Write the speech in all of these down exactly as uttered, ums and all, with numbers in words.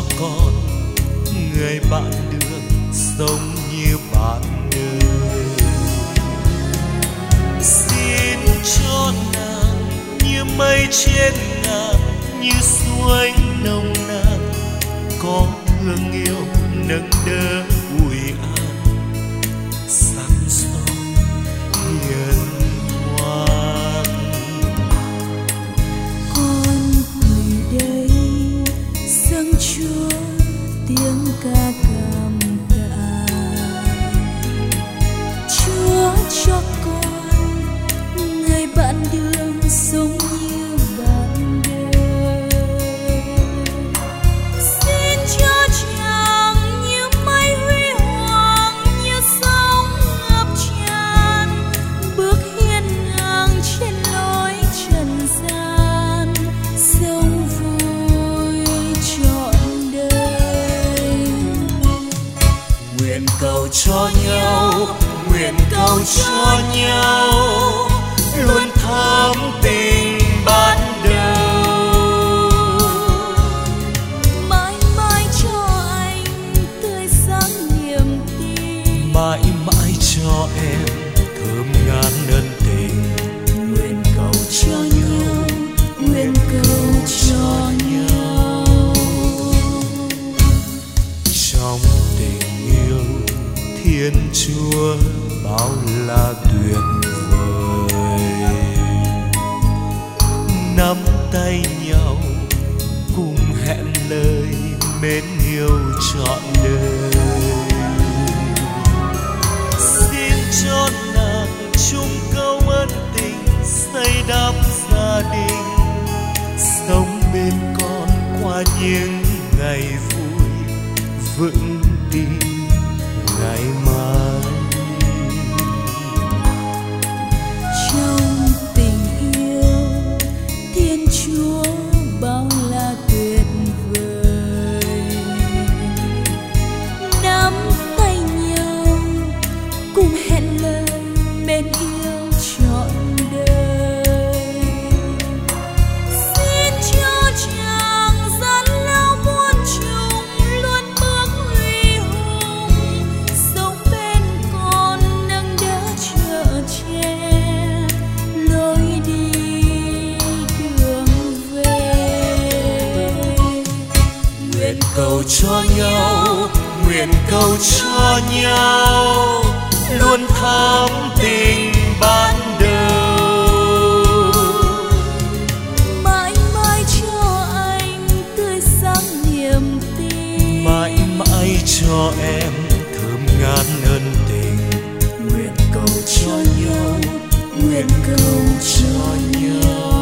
cho con người bạn đường sống như bạn đời. Xin cho nàng như mây trên ngàn, như suối nồng nàn, có thương yêu nâng đỡ ủi an, săn soi hiền ngoan. Con quỳ đây dâng Chúa tiếng ca cảm tạ. Chúa cho con người bạn đường sống như bạn đời. Xin cho chàng như mây huy hoàng, như sóng ngập tràn, bước hiên ngang trên lối trần gian, sống vui trọn đời. Nguyện cầu cho nhau, nguyện cầu cho nhau, luôn thắm tình ban đầu. Mãi mãi cho anh tươi sáng niềm tin, Mãi mãi cho em thơm ngát ân tình. nguyện cầu cho nhau, nguyện cầu cho nhau. Trong tình yêu Thiên Chúa bao la tuyệt vời, nắm tay nhau cùng hẹn lời mến yêu trọn đời. Xin cho nàng chung câu ân tình, xây đắp gia đình, sống bên con qua những ngày vui, vững tin ngày mai. Trong tình yêu Thiên Chúa bao la tuyệt vời, nắm tay nhau cùng hẹn lời mến yêu trọn đời. Xin cho chàng gian lao muôn trùng, luôn bước huy hùng, sống bên con nâng đỡ chở che lối đi đường về. Nguyện cầu cho nhau, nguyện cầu cho nhau, luôn thắm tình ban đầu. Mãi mãi cho anh tươi sáng niềm tin, Mãi mãi cho em thơm ngát ân tình. Nguyện cầu cho nhau, nguyện cầu cho nhau.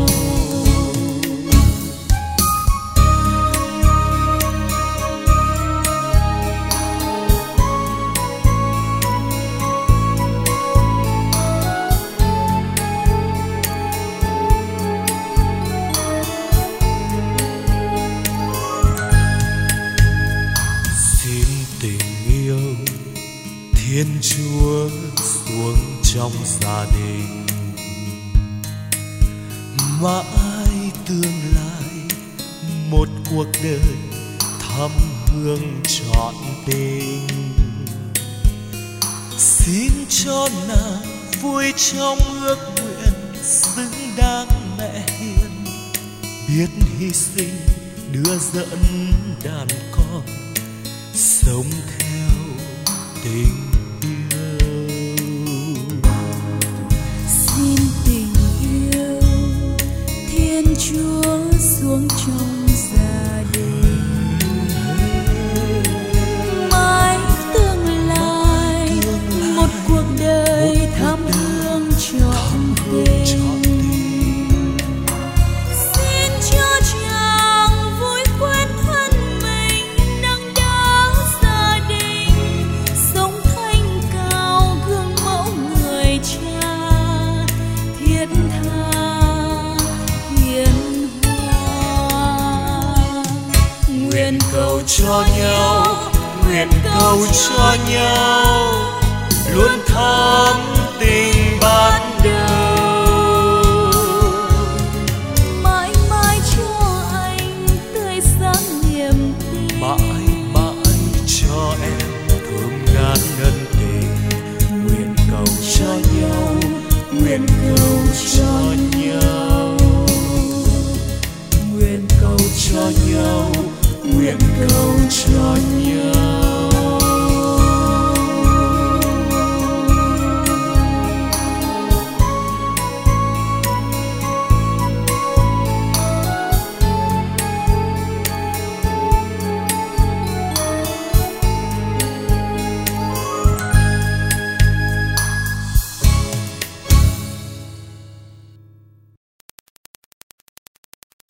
Xin tình yêu Thiên Chúa xuống trong gia đình, mãi tương lai một cuộc đời thắm hương trọn tình. Xin cho nàng vui trong ước nguyện, xứng đáng mẹ hiền, biết hy sinh đưa dẫn đàn con, sống theo tình yêu. xin tình yêu Thiên Chúa xuống trong gia đình, mãi tương lai một cuộc đời thắm hương trọn tình. Xin cho chàng vui quên thân mình, nâng đỡ gia đình, sống thanh cao gương mẫu người cha thiết tha hiền hòa. Nguyện cầu cho nhau, nguyện cầu cho nhau, luôn thắm tình ban đầu. Mãi mãi cho anh tươi sáng niềm tin, nguyện cầu cho nhau, nguyện cầu cho nhau.